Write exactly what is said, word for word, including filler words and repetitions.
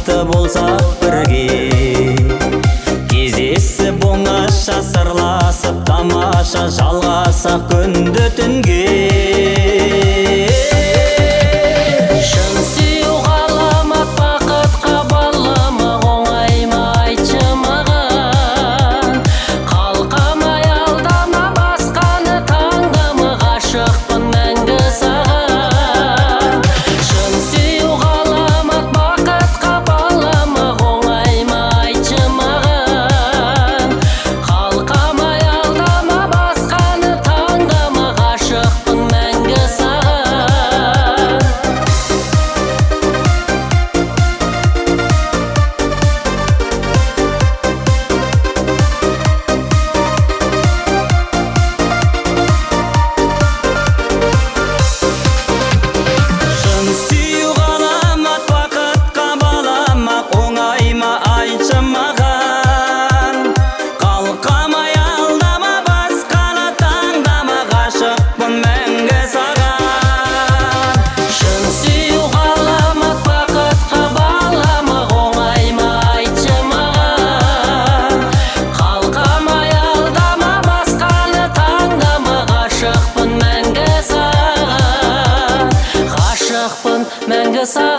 бақытты болсақ бірге, кездесіп оңаша сырласып тамаша жалғасақ күнді түнге. Шын сүю ғаламат бақытқа баламақ, оңай ма айтшы маған. Қалқамай алдама, басқаны таңдама, ғашықпын мәңгі саған. Шын сүю ғаламат бақытқа баламақ, оңай ма айтшы маған. Қалқамай алдама, басқаны таңдама, ғашықпын мәңгі саған. Шын сүю ғаламат бақытқа баламақ, оңай ма айтшы маған. Қалқамай алдама, басқаны таңдама, ғашықпын мәңгі саған. Шын сүю ғаламат бақытқа баламақ, оңай ма айтшы маған. Қалқамай алдама, басқаны таңдама, ғашықпын мәңгі саған. Ғашықпын мәңгі саған.